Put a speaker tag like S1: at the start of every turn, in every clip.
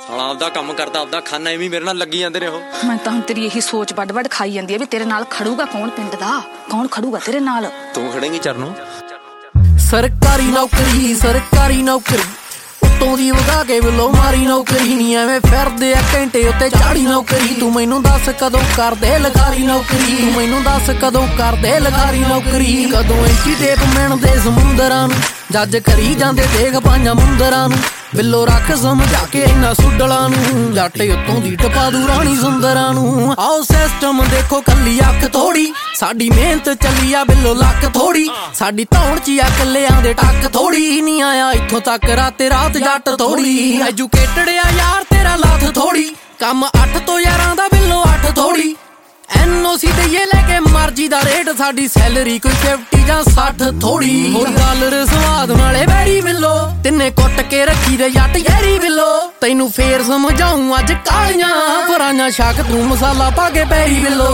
S1: ਆਪਦਾ ਕੰਮ ਕਰਦਾ, ਆਪਦਾ ਖਾਨਾ, ਐਵੇਂ ਮੇਰੇ ਨਾਲ ਲੱਗੀ ਜਾਂਦੇ ਨੇ ਉਹ।
S2: ਮੈਂ ਤਾਂ ਹੁਣ ਤੇਰੀ ਇਹੀ ਸੋਚ ਵੱਡ ਖਾਈ ਜਾਂਦੀ ਹੈ ਵੀ ਤੇਰੇ ਨਾਲ ਖੜੂਗਾ ਕੌਣ, ਪਿੰਡ ਦਾ ਕੌਣ ਖੜੂਗਾ ਤੇਰੇ ਨਾਲ?
S1: ਤੂੰ ਖੜੇਂਗੀ ਚਰਨੋਂ?
S3: ਸਰਕਾਰੀ ਨੌਕਰੀ, ਸਰਕਾਰੀ ਨੌਕਰੀ ਉੱਤੋਂ ਦੀ ਵਗਾ ਕੇ ਬਿੱਲੋ ਮਾਰੀ ਨੌਕਰੀ ਨੀ ਐਵੇਂ ਫਿਰਦੇ ਆ ਘੰਟੇ ਉੱਤੇ ਝਾੜੀ ਨੌਕਰੀ। ਤੂੰ ਮੈਨੂੰ ਦੱਸ ਕਦੋਂ ਕਰਦੇ ਲਖਾਰੀ ਨੌਕਰੀ, ਤੂੰ ਮੈਨੂੰ ਦੱਸ ਕਦੋਂ ਕਰਦੇ ਲਖਾਰੀ ਨੌਕਰੀ। ਕਦੋਂ ਐਂਟੀ ਟੇਪ ਮਿਣਦੇ ਸਮੁੰਦਰਾਂ ਨੂੰ, ਜੱਜ ਕਰੀ ਜਾਂਦੇ ਦੇਖ ਪੰਜਾਂ ਮੁੰਦਰਾਂ ਨੂੰ। ਬਿੱਲੋ ਰੱਖ ਸਮਝਾ ਕੇ ਇੰਨਾ ਸੁੱਡਲਾਂ ਨੂੰ, ਜੱਟ ਉੱਤੋਂ ਦੀ ਟਪਾ ਦੂ ਰਾਣੀ ਸੁੰਦਰਾਂ ਨੂੰ। ਆਓ ਸਿਸਟਮ ਦੇਖੋ ਕੱਲੀ ਅੱਖ ਥੋੜੀ, ਸਾਡੀ ਮਿਹਨਤ ਚੱਲੀ ਆ ਬਿੱਲੋ ਲੱਕ ਥੋੜੀ। ਸਾਡੀ ਧੌਣ ਚ ਆ ਕੱਲਿਆਂ ਦੇ ਟੱਕ ਥੋੜੀ, ਨਹੀਂ ਆਇਆ ਇੱਥੋਂ ਤੱਕ ਰਾਤੇ ਰਾਤ ਜੱਟ ਥੋੜੀ। ਐਜੂਕੇਟਡ ਆ ਯਾਰ ਤੇਰਾ ਲੱਥ ਥੋੜੀ, ਕੰਮ 8 ਤੋਂ 11 ਦਾ ਬਿੱਲੋ 8 ਥੋੜੀ। NOC ਦਈਏ ਲੈ ਕੇ ਮਰਜੀ ਦਾ ਰੇਟ, ਸਾਡੀ ਸੈਲਰੀ ਕੋਈ 50 ਜਾਂ 60 ਥੋੜੀ। ਹੋਰ ਡਾਲਰ ਸਵਾਦ ਨਾਲੇ ਬੈਰੀ ਬਿੱਲੋ, ਤਿੰਨੇ ਕੁੱਟ ਕੇ ਰੱਖੀ ਦੇ ਜੱਟ ਯਾਰੀ ਬਿੱਲੋ। ਤੈਨੂੰ ਫੇਰ ਸਮਝਾਉਂ ਅੱਜ ਕਾਲੀਆਂ ਪਰਾਈਆਂ ਸ਼ੱਕ, ਤੂੰ ਮਸਾਲਾ ਪਾ ਕੇ ਪੈਰੀ ਬਿੱਲੋ।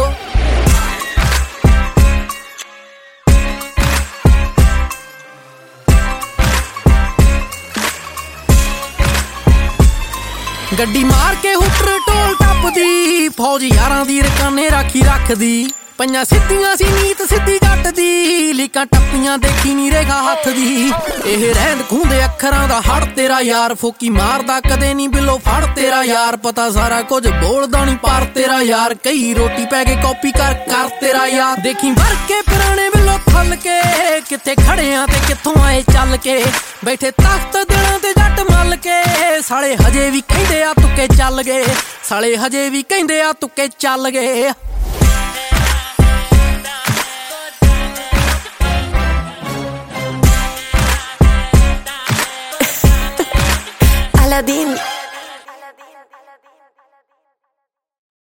S3: ਗੱਡੀ ਮਾਰ ਕੇ ਹੁੱਟਰ ਢੋਲ ਟੱਪਦੀ, ਫੌਜ ਯਾਰਾਂ ਦੀ ਰਕਾਨੇ ਰਾਖੀ ਰੱਖਦੀ। ਪੰਜਾਂ ਸਿੱਧੀਆਂ ਸੀ ਨੀਤ ਸਿੱਧੀ ਜੱਟ ਦੀ, ਲੀਕਾਂ ਟੱਪੀਆਂ ਦੇਖੀ ਨੀ ਰੇਖਾ ਹੱਥ ਦੀ। ਇਹ ਰਹਿੰਦ ਖੂੰਦੇ ਅੱਖਰਾਂ ਦਾ ਹੜ ਤੇਰਾ ਯਾਰ, ਫੋਕੀ ਮਾਰਦਾ ਕਦੇ ਨੀ ਬਿੱਲੋ ਫੜ ਤੇਰਾ ਯਾਰ। ਪਤਾ ਸਾਰਾ ਕੁਝ ਬੋਲਦਾ ਨੀ ਪਰ ਤੇਰਾ ਯਾਰ, ਕਈ ਰੋਟੀ ਪੈ ਕੇ ਕਾਪੀ ਕਰ ਤੇਰਾ ਯਾਰ। ਦੇਖੀ ਵਰ ਕੇ ਪੁਰਾਣੇ ਬਿੱਲੋ ਥੱਲ ਕੇ, ਕਿੱਥੇ ਖੜਿਆਂ ਤੇ ਕਿੱਥੋਂ ਆਏ ਚੱਲ ਕੇ। ਬੈਠੇ ਤਖਤ ਦਿਲਾਂ ਤੇ ਜੱਟ ਮੱਲ ਕੇ, ਸਾਲੇ ਹਜੇ ਵੀ ਕਹਿੰਦੇ ਆ ਤੁੱਕੇ ਚੱਲ ਗਏ, ਸਾਲੇ ਹਜੇ ਵੀ ਕਹਿੰਦੇ ਆ ਤੁੱਕੇ ਚੱਲ ਗਏ।
S4: Aladdin